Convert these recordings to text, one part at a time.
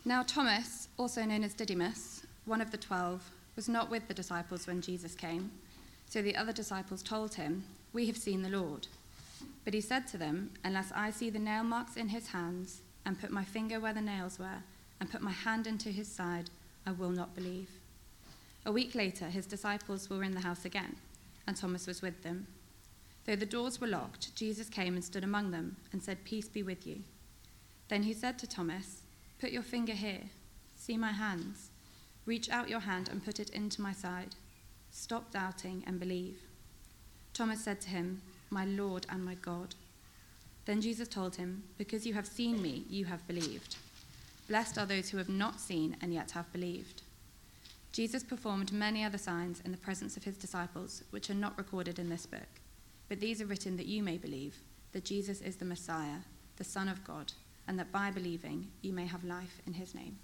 Now Thomas, also known as Didymus, one of the 12, was not with the disciples when Jesus came. So the other disciples told him, "We have seen the Lord." But he said to them, "Unless I see the nail marks in his hands, and put my finger where the nails were, and put my hand into his side, I will not believe." A week later, his disciples were in the house again, and Thomas was with them. Though the doors were locked, Jesus came and stood among them and said, "Peace be with you." Then he said to Thomas, "Put your finger here. See my hands. Reach out your hand and put it into my side. Stop doubting and believe." Thomas said to him, "My Lord and my God." Then Jesus told him, "Because you have seen me, you have believed. Blessed are those who have not seen and yet have believed." Jesus performed many other signs in the presence of his disciples, which are not recorded in this book. But these are written that you may believe that Jesus is the Messiah, the Son of God, and that by believing you may have life in his name.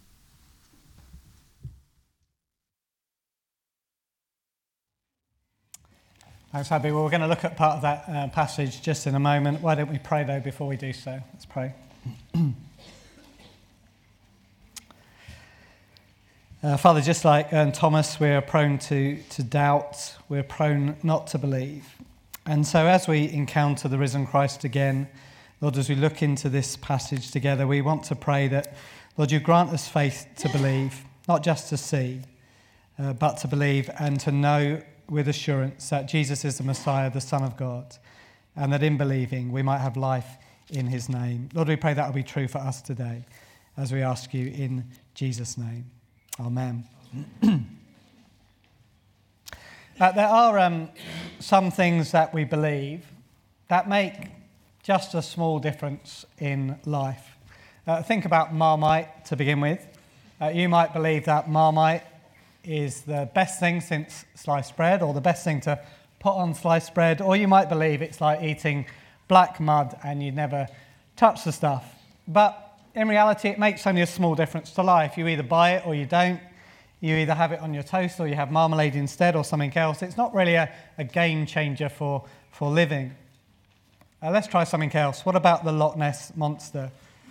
Thanks, Abby. Well, we're going to look at part of that passage just in a moment. Why don't we pray, though, before we do so? Let's pray. Father, just like Thomas, we're prone to doubt. We're prone not to believe. And so as we encounter the risen Christ again, Lord, as we look into this passage together, we want to pray that, Lord, you grant us faith to believe, not just to see, but to believe and to know with assurance that Jesus is the Messiah, the Son of God, and that in believing we might have life in his name. Lord, we pray that will be true for us today as we ask you in Jesus' name. Amen. There are some things that we believe that make just a small difference in life. Think about Marmite to begin with. You might believe that Marmite is the best thing since sliced bread, or the best thing to put on sliced bread, or you might believe it's like eating black mud and you never touch the stuff. But in reality, it makes only a small difference to life. You either buy it or you don't. You either have it on your toast or you have marmalade instead or something else. It's not really a game changer for living. Let's try something else. What about the Loch Ness Monster?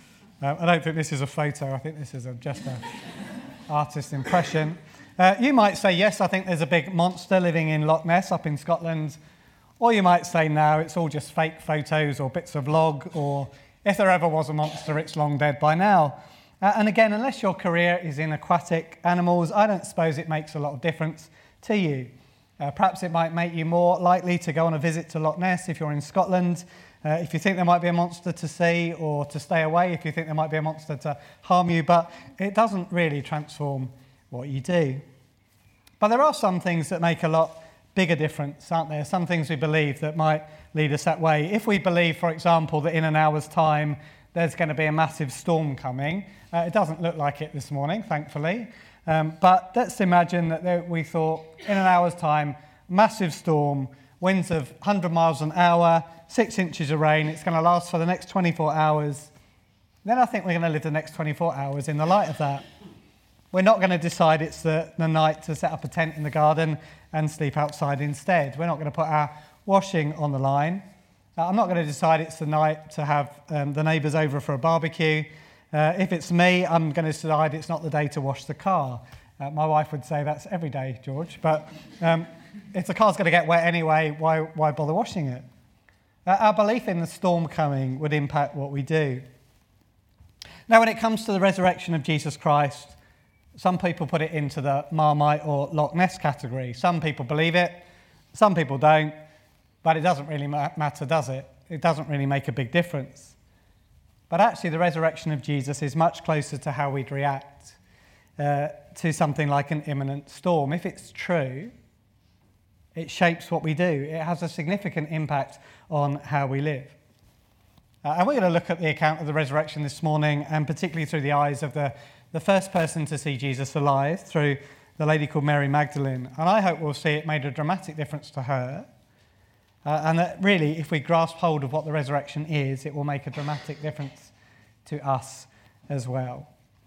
I don't think this is a photo. I think this is just an artist's impression. You might say, yes, I think there's a big monster living in Loch Ness up in Scotland. Or you might say, no, it's all just fake photos or bits of log, or if there ever was a monster, it's long dead by now. And again, unless your career is in aquatic animals, I don't suppose it makes a lot of difference to you. Perhaps it might make you more likely to go on a visit to Loch Ness if you're in Scotland, if you think there might be a monster to see, or to stay away if you think there might be a monster to harm you, but it doesn't really transform what you do. But there are some things that make a lot bigger difference, aren't there? Some things we believe that might lead us that way. If we believe, for example, that in an hour's time there's going to be a massive storm coming, it doesn't look like it this morning, thankfully. But let's imagine that we thought in an hour's time, massive storm, winds of 100 miles an hour, 6 inches of rain, it's going to last for the next 24 hours. Then I think we're going to live the next 24 hours in the light of that. We're not going to decide it's the night to set up a tent in the garden and sleep outside instead. We're not going to put our washing on the line. I'm not going to decide it's the night to have the neighbours over for a barbecue. If it's me, I'm going to decide it's not the day to wash the car. My wife would say that's every day, George. But if the car's going to get wet anyway, why bother washing it? Our belief in the storm coming would impact what we do. Now, when it comes to the resurrection of Jesus Christ, some people put it into the Marmite or Loch Ness category. Some people believe it, some people don't. But it doesn't really matter, does it? It doesn't really make a big difference. But actually, the resurrection of Jesus is much closer to how we'd react to something like an imminent storm. If it's true, it shapes what we do. It has a significant impact on how we live. And we're going to look at the account of the resurrection this morning, and particularly through the eyes of the first person to see Jesus alive, through the lady called Mary Magdalene. And I hope we'll see it made a dramatic difference to her. And that really, if we grasp hold of what the resurrection is, it will make a dramatic difference to us as well.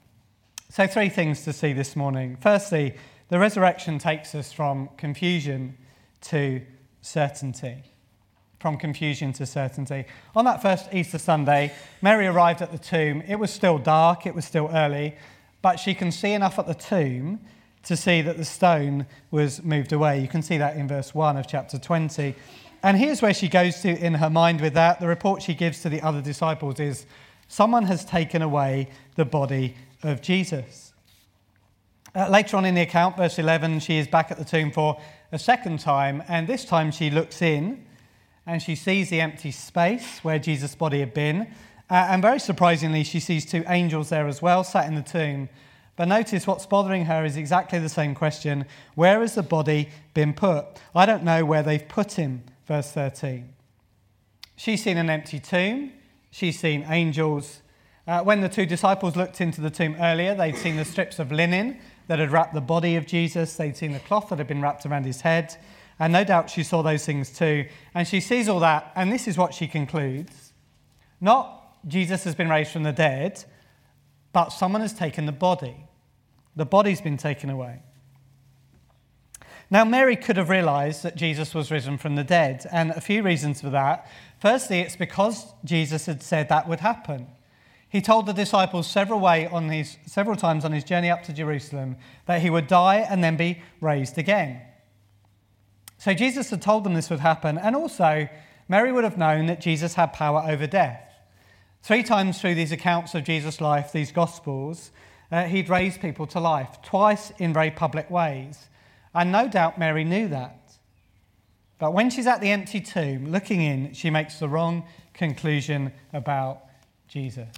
So 3 things to see this morning. Firstly, the resurrection takes us from confusion to certainty. From confusion to certainty. On that first Easter Sunday, Mary arrived at the tomb. It was still dark, it was still early, but she can see enough at the tomb to see that the stone was moved away. You can see that in verse 1 of chapter 20. And here's where she goes to in her mind with that. The report she gives to the other disciples is, someone has taken away the body of Jesus. Later on in the account, verse 11, she is back at the tomb for a second time, and this time she looks in and she sees the empty space where Jesus' body had been. And very surprisingly, she sees two angels there as well, sat in the tomb. But notice what's bothering her is exactly the same question. Where has the body been put? I don't know where they've put him, verse 13. She's seen an empty tomb. She's seen angels. When the two disciples looked into the tomb earlier, they'd seen the strips of linen that had wrapped the body of Jesus. They'd seen the cloth that had been wrapped around his head. And no doubt she saw those things too. And she sees all that, and this is what she concludes. Not Jesus has been raised from the dead, but someone has taken the body. The body's been taken away. Now, Mary could have realised that Jesus was risen from the dead, and a few reasons for that. Firstly, it's because Jesus had said that would happen. He told the disciples several times on his journey up to Jerusalem that he would die and then be raised again. So Jesus had told them this would happen, and also Mary would have known that Jesus had power over death. 3 times through these accounts of Jesus' life, these Gospels, he'd raised people to life, twice in very public ways. And no doubt Mary knew that. But when she's at the empty tomb, looking in, she makes the wrong conclusion about Jesus.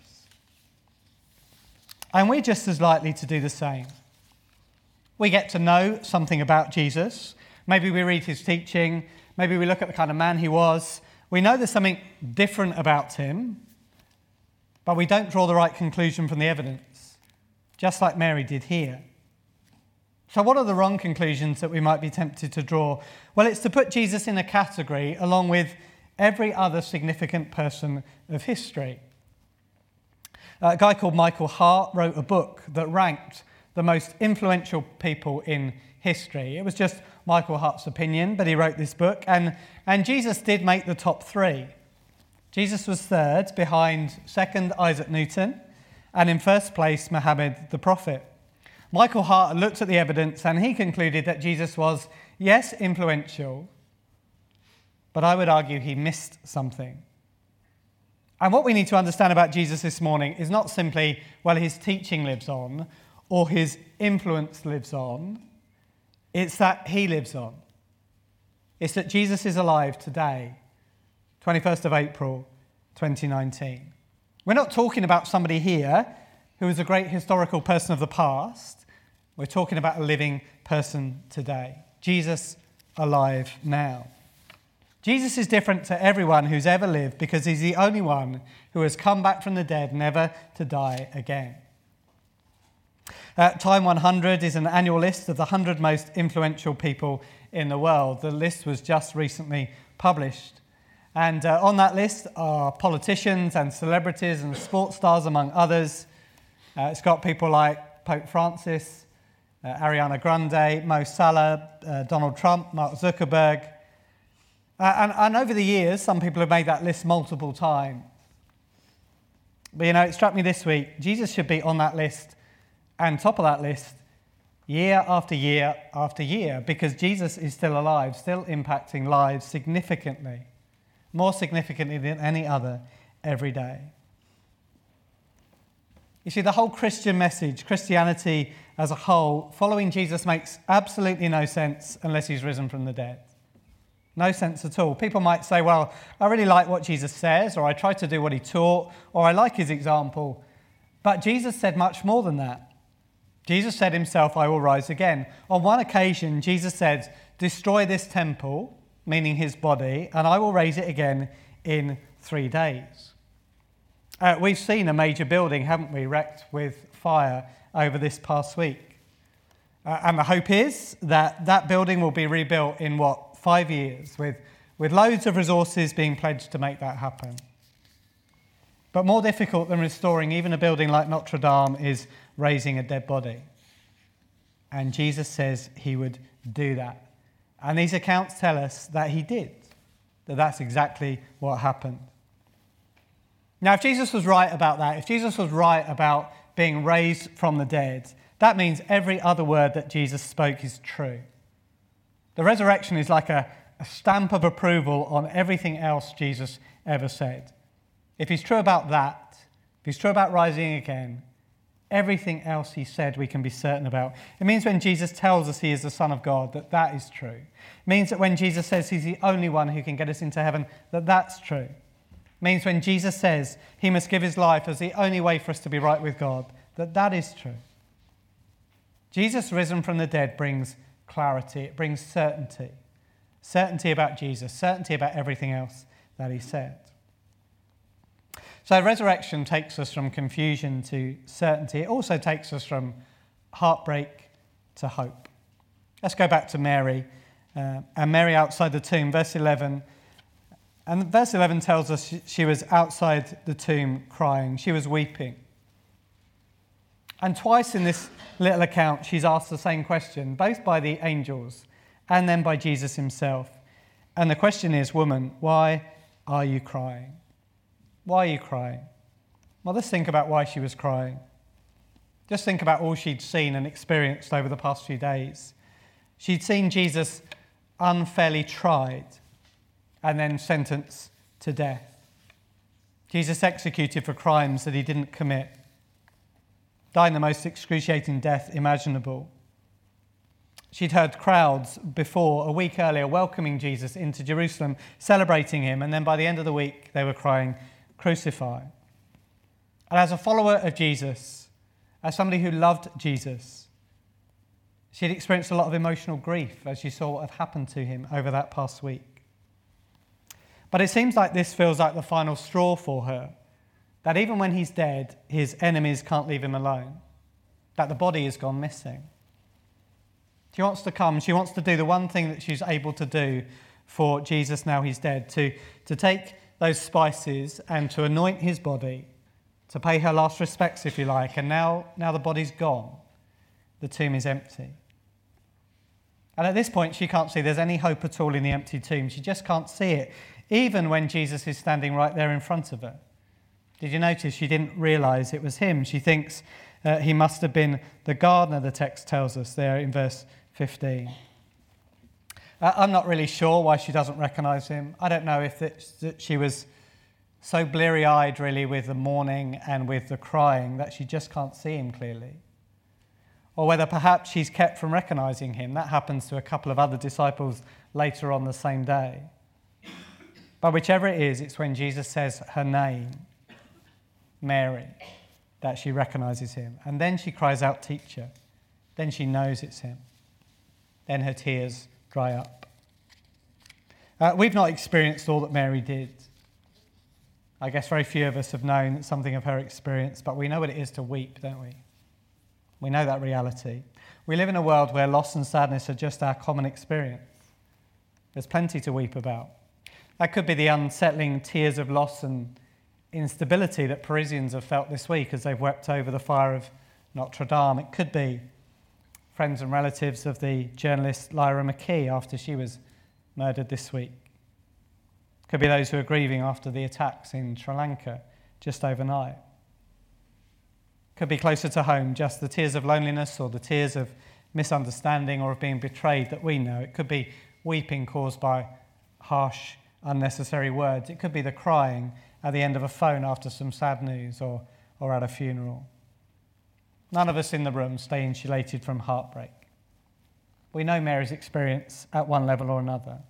And we're just as likely to do the same. We get to know something about Jesus. Maybe we read his teaching. Maybe we look at the kind of man he was. We know there's something different about him, but we don't draw the right conclusion from the evidence, just like Mary did here. So what are the wrong conclusions that we might be tempted to draw? Well, it's to put Jesus in a category along with every other significant person of history. A guy called Michael Hart wrote a book that ranked the most influential people in history. It was just Michael Hart's opinion, but he wrote this book, and Jesus did make the top 3. Jesus was third, behind second Isaac Newton, and in first place Muhammad the Prophet. Michael Hart looked at the evidence and he concluded that Jesus was, yes, influential, but I would argue he missed something. And what we need to understand about Jesus this morning is not simply, well, his teaching lives on or his influence lives on. It's that he lives on. It's that Jesus is alive today, 21st of April, 2019. We're not talking about somebody here who is a great historical person of the past. We're talking about a living person today. Jesus alive now. Jesus is different to everyone who's ever lived because he's the only one who has come back from the dead, never to die again. Time 100 is an annual list of the 100 most influential people in the world. The list was just recently published. And on that list are politicians and celebrities and sports stars, among others. It's got people like Pope Francis, Ariana Grande, Mo Salah, Donald Trump, Mark Zuckerberg. And over the years, some people have made that list multiple times. But it struck me this week, Jesus should be on that list and top of that list year after year after year, because Jesus is still alive, still impacting lives significantly, more significantly than any other, every day. You see, the whole Christian message, Christianity as a whole, following Jesus makes absolutely no sense unless he's risen from the dead. No sense at all. People might say, well, I really like what Jesus says, or I try to do what he taught, or I like his example. But Jesus said much more than that. Jesus said himself, I will rise again. On one occasion, Jesus said, destroy this temple, meaning his body, and I will raise it again in 3 days. We've seen a major building, haven't we, wrecked with fire over this past week. And the hope is that that building will be rebuilt in 5 years, with loads of resources being pledged to make that happen. But more difficult than restoring even a building like Notre Dame is raising a dead body. And Jesus says he would do that. And these accounts tell us that he did, that that's exactly what happened. Now, if Jesus was right about that, if Jesus was right about being raised from the dead, that means every other word that Jesus spoke is true. The resurrection is like a stamp of approval on everything else Jesus ever said. If he's true about that, if he's true about rising again, everything else he said we can be certain about. It means when Jesus tells us he is the Son of God, that is true. It means that when Jesus says he's the only one who can get us into heaven, that's true. It means when Jesus says he must give his life as the only way for us to be right with God, that is true. Jesus risen from the dead brings clarity, it brings certainty. Certainty about Jesus, certainty about everything else that he said. So resurrection takes us from confusion to certainty. It also takes us from heartbreak to hope. Let's go back to Mary, and Mary outside the tomb, verse 11. And verse 11 tells us she was outside the tomb crying. She was weeping. And twice in this little account, she's asked the same question, both by the angels and then by Jesus himself. And the question is, woman, why are you crying? Why are you crying? Well, let's think about why she was crying. Just think about all she'd seen and experienced over the past few days. She'd seen Jesus unfairly tried and then sentenced to death. Jesus executed for crimes that he didn't commit. Died the most excruciating death imaginable. She'd heard crowds before, a week earlier, welcoming Jesus into Jerusalem, celebrating him, and then by the end of the week, they were crying, "Crucify." And as a follower of Jesus, as somebody who loved Jesus, she'd experienced a lot of emotional grief as she saw what had happened to him over that past week. But it seems like this feels like the final straw for her, that even when he's dead, his enemies can't leave him alone, that the body has gone missing. She wants to come, she wants to do the one thing that she's able to do for Jesus now he's dead, to take those spices and to anoint his body, to pay her last respects, if you like, and now the body's gone. The tomb is empty. And at this point, she can't see there's any hope at all in the empty tomb. She just can't see it, even when Jesus is standing right there in front of her. Did you notice she didn't realise it was him? She thinks he must have been the gardener, the text tells us there in verse 15. I'm not really sure why she doesn't recognise him. I don't know if that she was so bleary-eyed really with the mourning and with the crying that she just can't see him clearly. Or whether perhaps she's kept from recognising him. That happens to a couple of other disciples later on the same day. But whichever it is, it's when Jesus says her name, Mary, that she recognises him. And then she cries out, "Teacher." Then she knows it's him. Then her tears dry up. We've not experienced all that Mary did. I guess very few of us have known something of her experience, but we know what it is to weep, don't we? We know that reality. We live in a world where loss and sadness are just our common experience. There's plenty to weep about. That could be the unsettling tears of loss and instability that Parisians have felt this week as they've wept over the fire of Notre Dame. It could be friends and relatives of the journalist Lyra McKee after she was murdered this week. It could be those who are grieving after the attacks in Sri Lanka just overnight. It could be closer to home, just the tears of loneliness or the tears of misunderstanding or of being betrayed that we know. It could be weeping caused by harsh, unnecessary words. It could be the crying at the end of a phone after some sad news or at a funeral. None of us in the room stay insulated from heartbreak. We know Mary's experience at one level or another.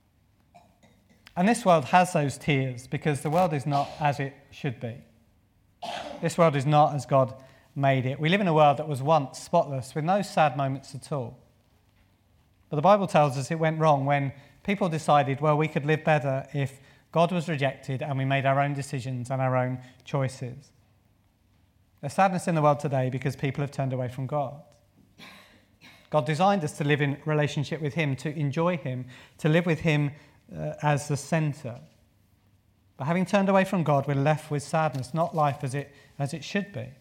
And this world has those tears because the world is not as it should be. This world is not as God made it. We live in a world that was once spotless with no sad moments at all. But the Bible tells us it went wrong when people decided, well, we could live better if God was rejected and we made our own decisions and our own choices. There's sadness in the world today because people have turned away from God. God designed us to live in relationship with him, to enjoy him, to live with him as the centre. But having turned away from God, we're left with sadness, not life as it should be.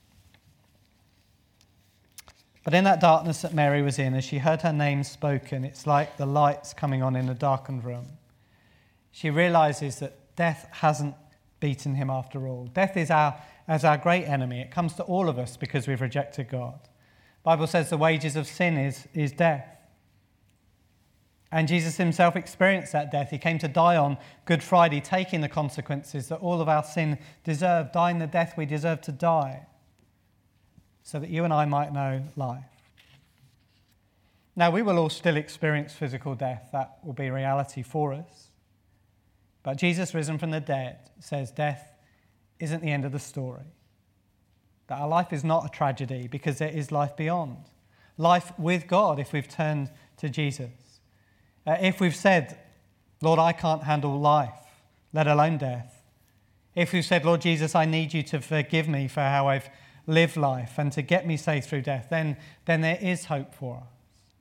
But in that darkness that Mary was in, as she heard her name spoken, it's like the lights coming on in a darkened room. She realises that death hasn't beaten him after all. Death is our great enemy. It comes to all of us because we've rejected God. The Bible says the wages of sin is death. And Jesus himself experienced that death. He came to die on Good Friday, taking the consequences that all of our sin deserved, dying the death we deserve to die, so that you and I might know life. Now, we will all still experience physical death. That will be reality for us. But Jesus, risen from the dead, says death isn't the end of the story. That our life is not a tragedy because there is life beyond. Life with God if we've turned to Jesus. If we've said, Lord, I can't handle life, let alone death. If we've said, Lord Jesus, I need you to forgive me for how I've lived life and to get me safe through death, then there is hope for us.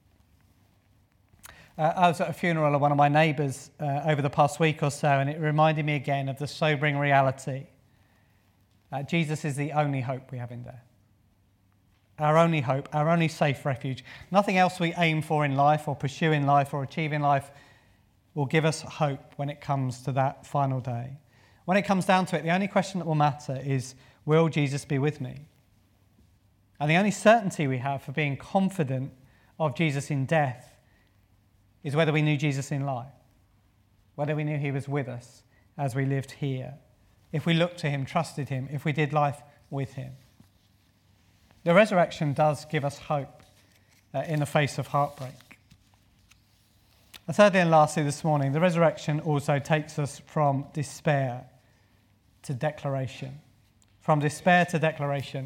I was at a funeral of one of my neighbours over the past week or so, and it reminded me again of the sobering reality. Jesus is the only hope we have in death. Our only hope, our only safe refuge. Nothing else we aim for in life or pursue in life or achieve in life will give us hope when it comes to that final day. When it comes down to it, the only question that will matter is, will Jesus be with me? And the only certainty we have for being confident of Jesus in death is whether we knew Jesus in life, whether we knew he was with us as we lived here, if we looked to him, trusted him, if we did life with him. The resurrection does give us hope in the face of heartbreak. And thirdly and lastly this morning, the resurrection also takes us from despair to declaration. From despair to declaration.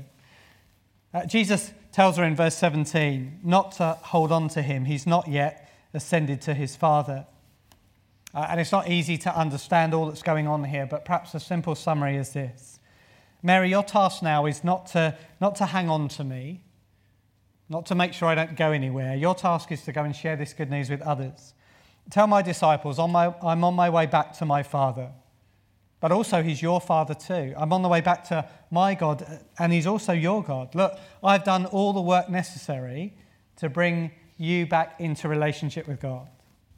Jesus tells her in verse 17 not to hold on to him. He's not yet ascended to his Father. And it's not easy to understand all that's going on here, but perhaps a simple summary is this. Mary, your task now is not to hang on to me, not to make sure I don't go anywhere. Your task is to go and share this good news with others. Tell my disciples, I'm on my way back to my Father, but also he's your Father too. I'm on the way back to my God, and he's also your God. Look, I've done all the work necessary to bring you back into relationship with God.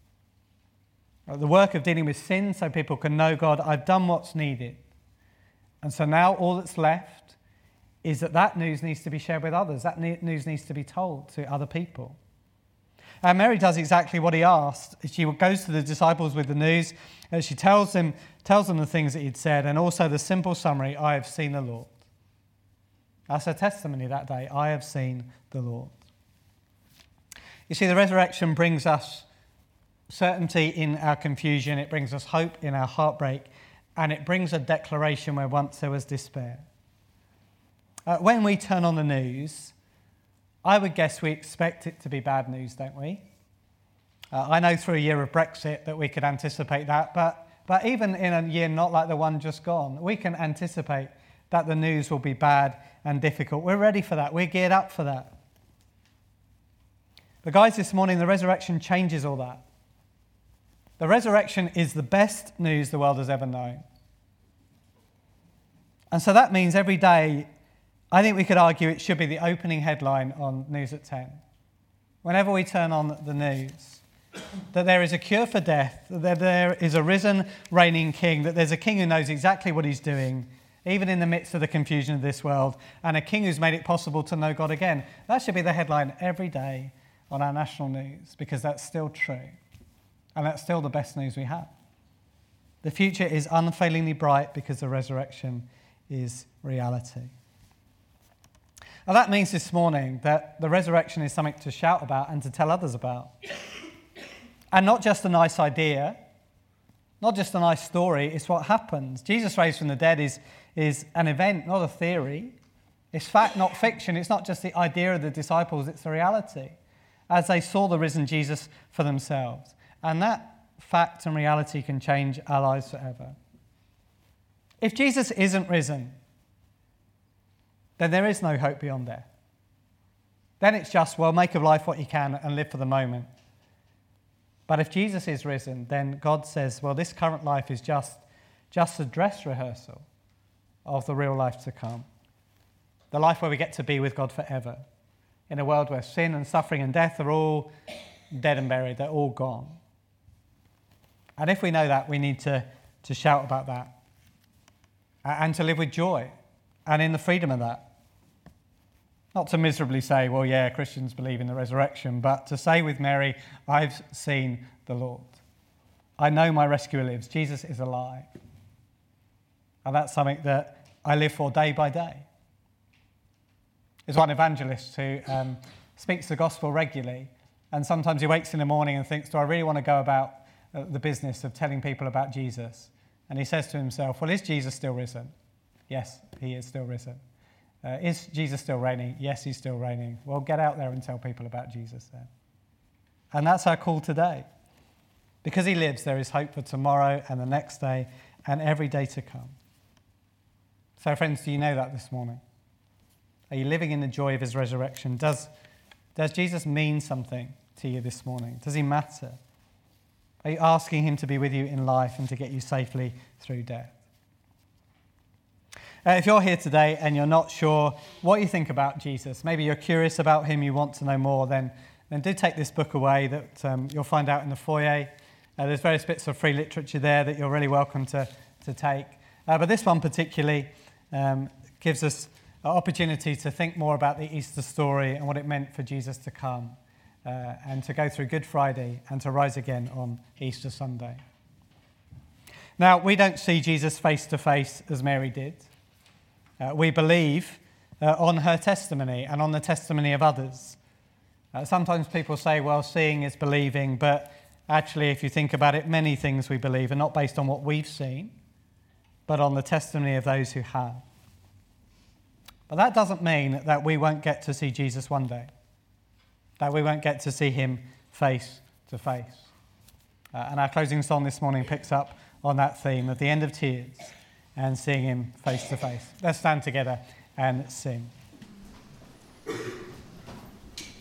The work of dealing with sin so people can know God, I've done what's needed. And so now all that's left is that news needs to be shared with others. That news needs to be told to other people. And Mary does exactly what he asked. She goes to the disciples with the news, and she tells them the things that he'd said, and also the simple summary, I have seen the Lord. That's her testimony that day, I have seen the Lord. You see, the resurrection brings us certainty in our confusion, it brings us hope in our heartbreak, and it brings a declaration where once there was despair. When we turn on the news, I would guess we expect it to be bad news, don't we? I know through a year of Brexit that we could anticipate that, but even in a year not like the one just gone, we can anticipate that the news will be bad and difficult. We're ready for that. We're geared up for that. But guys, this morning, the resurrection changes all that. The resurrection is the best news the world has ever known. And so that means every day, I think we could argue it should be the opening headline on News at 10. Whenever we turn on the news, that there is a cure for death, that there is a risen, reigning king, that there's a king who knows exactly what he's doing, even in the midst of the confusion of this world, and a king who's made it possible to know God again. That should be the headline every day on our national news, because that's still true. And that's still the best news we have. The future is unfailingly bright because the resurrection is reality. Now that means this morning that the resurrection is something to shout about and to tell others about. And not just a nice idea, not just a nice story, it's what happens. Jesus raised from the dead is an event, not a theory. It's fact, not fiction. It's not just the idea of the disciples, it's the reality. As they saw the risen Jesus for themselves. And that fact and reality can change our lives forever. If Jesus isn't risen, then there is no hope beyond death. Then it's just, well, make of life what you can and live for the moment. But if Jesus is risen, then God says, well, this current life is just a dress rehearsal of the real life to come. The life where we get to be with God forever. In a world where sin and suffering and death are all dead and buried, they're all gone. And if we know that, we need to shout about that. and to live with joy and in the freedom of that. Not to miserably say, well, yeah, Christians believe in the resurrection, but to say with Mary, I've seen the Lord. I know my rescuer lives. Jesus is alive. And that's something that I live for day by day. There's one evangelist who speaks the gospel regularly, and sometimes he wakes in the morning and thinks, do I really want to go about the business of telling people about Jesus? And he says to himself, well, is Jesus still risen? Yes, he is still risen. Is Jesus still reigning? Yes, he's still reigning. Well, get out there and tell people about Jesus then. And that's our call today. Because he lives, there is hope for tomorrow and the next day and every day to come. So, friends, do you know that this morning? Are you living in the joy of his resurrection? Does Jesus mean something to you this morning? Does he matter? Are you asking him to be with you in life and to get you safely through death? If you're here today and you're not sure what you think about Jesus, maybe you're curious about him, you want to know more, then do take this book away that you'll find out in the foyer. There's various bits of free literature there that you're really welcome to take. But this one particularly gives us an opportunity to think more about the Easter story and what it meant for Jesus to come and to go through Good Friday and to rise again on Easter Sunday. Now, we don't see Jesus face to face as Mary did. We believe on her testimony and on the testimony of others. Sometimes people say, well, seeing is believing, but actually, if you think about it, many things we believe are not based on what we've seen, but on the testimony of those who have. But that doesn't mean that we won't get to see Jesus one day, that we won't get to see him face to face. And our closing song this morning picks up on that theme of the end of tears and seeing him face to face. Let's stand together and sing.